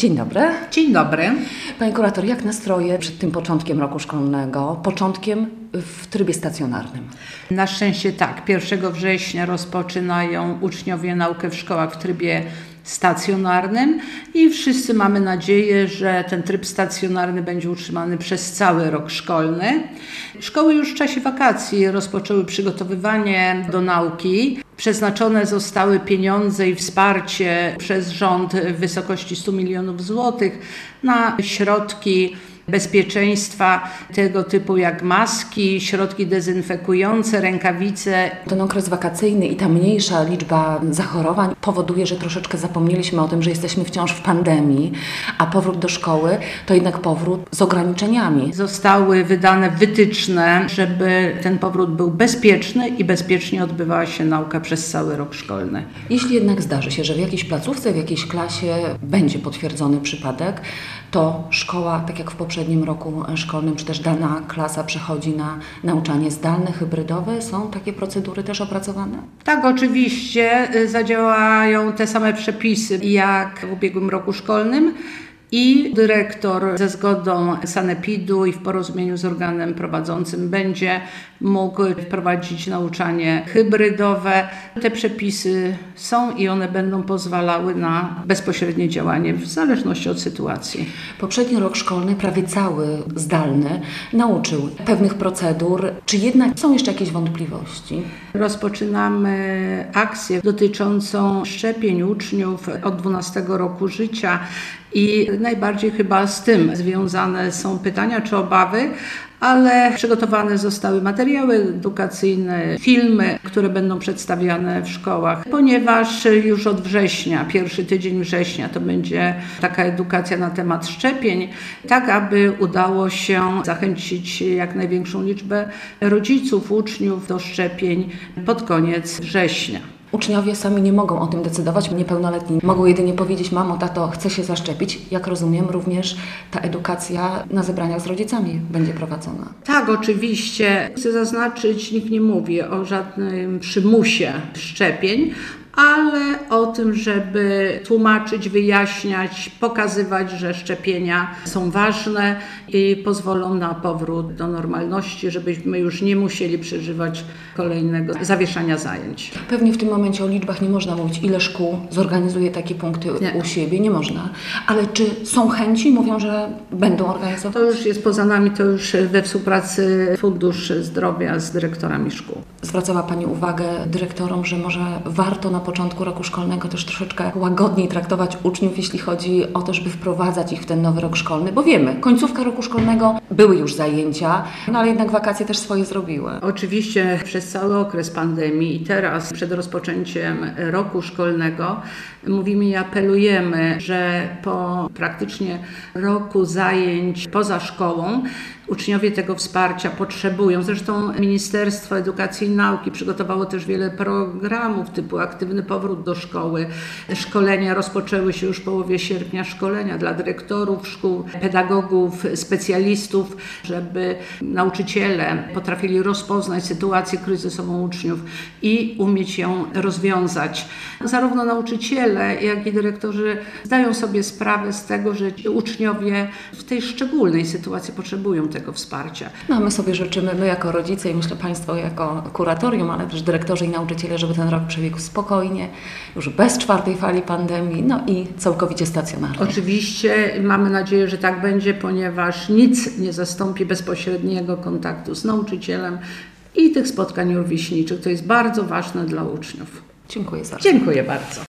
Dzień dobry. Dzień dobry. Pani kurator, jak nastroje przed tym początkiem roku szkolnego? Początkiem w trybie stacjonarnym. Na szczęście tak. 1 września rozpoczynają uczniowie naukę w szkołach w trybie stacjonarnym i wszyscy mamy nadzieję, że ten tryb stacjonarny będzie utrzymany przez cały rok szkolny. Szkoły już w czasie wakacji rozpoczęły przygotowywanie do nauki. Przeznaczone zostały pieniądze i wsparcie przez rząd w wysokości 100 milionów złotych na środki bezpieczeństwa tego typu jak maski, środki dezynfekujące, rękawice. Ten okres wakacyjny i ta mniejsza liczba zachorowań powoduje, że troszeczkę zapomnieliśmy o tym, że jesteśmy wciąż w pandemii, a powrót do szkoły to jednak powrót z ograniczeniami. Zostały wydane wytyczne, żeby ten powrót był bezpieczny i bezpiecznie odbywała się nauka przez cały rok szkolny. Jeśli jednak zdarzy się, że w jakiejś placówce, w jakiejś klasie będzie potwierdzony przypadek, to szkoła, tak jak w poprzednim roku szkolnym, czy też dana klasa przechodzi na nauczanie zdalne, hybrydowe. Są takie procedury też opracowane? Tak, oczywiście zadziałają te same przepisy jak w ubiegłym roku szkolnym. I dyrektor ze zgodą sanepidu i w porozumieniu z organem prowadzącym będzie mógł wprowadzić nauczanie hybrydowe. Te przepisy są i one będą pozwalały na bezpośrednie działanie w zależności od sytuacji. Poprzedni rok szkolny, prawie cały zdalny, nauczył pewnych procedur. Czy jednak są jeszcze jakieś wątpliwości? Rozpoczynamy akcję dotyczącą szczepień uczniów od 12 roku życia. I najbardziej chyba z tym związane są pytania czy obawy, ale przygotowane zostały materiały edukacyjne, filmy, które będą przedstawiane w szkołach, ponieważ już od września, pierwszy tydzień września to będzie taka edukacja na temat szczepień, tak aby udało się zachęcić jak największą liczbę rodziców, uczniów do szczepień pod koniec września. Uczniowie sami nie mogą o tym decydować, niepełnoletni mogą jedynie powiedzieć: mamo, tato, chcę się zaszczepić. Jak rozumiem, również ta edukacja na zebraniach z rodzicami będzie prowadzona. Tak, oczywiście. Chcę zaznaczyć, nikt nie mówi o żadnym przymusie szczepień, ale o tym, żeby tłumaczyć, wyjaśniać, pokazywać, że szczepienia są ważne i pozwolą na powrót do normalności, żebyśmy już nie musieli przeżywać kolejnego zawieszania zajęć. Pewnie w tym momencie o liczbach nie można mówić, ile szkół zorganizuje takie punkty u siebie, nie można. Ale czy są chęci? Mówią, że będą organizować? To już jest poza nami, to już we współpracy Fundusz Zdrowia z dyrektorami szkół. Zwracała Pani uwagę dyrektorom, że może warto na początku roku szkolnego też troszeczkę łagodniej traktować uczniów, jeśli chodzi o to, żeby wprowadzać ich w ten nowy rok szkolny, bo wiemy, końcówka roku szkolnego były już zajęcia, ale jednak wakacje też swoje zrobiły. Oczywiście przez cały okres pandemii i teraz przed rozpoczęciem roku szkolnego mówimy i apelujemy, że po praktycznie roku zajęć poza szkołą uczniowie tego wsparcia potrzebują. Zresztą Ministerstwo Edukacji i Nauki przygotowało też wiele programów typu aktywny powrót do szkoły. Szkolenia rozpoczęły się już w połowie sierpnia, szkolenia dla dyrektorów szkół, pedagogów, specjalistów, żeby nauczyciele potrafili rozpoznać sytuację kryzysową uczniów i umieć ją rozwiązać. Zarówno nauczyciele, jak i dyrektorzy zdają sobie sprawę z tego, że uczniowie w tej szczególnej sytuacji potrzebują tego wsparcia. No, my sobie życzymy, my jako rodzice i myślę Państwo jako kuratorium, ale też dyrektorzy i nauczyciele, żeby ten rok przebiegł spokojnie, już bez 4. fali pandemii, no i całkowicie stacjonarnie. Oczywiście mamy nadzieję, że tak będzie, ponieważ nic nie zastąpi bezpośredniego kontaktu z nauczycielem i tych spotkań rówieśniczych. To jest bardzo ważne dla uczniów. Dziękuję bardzo. Dziękuję bardzo.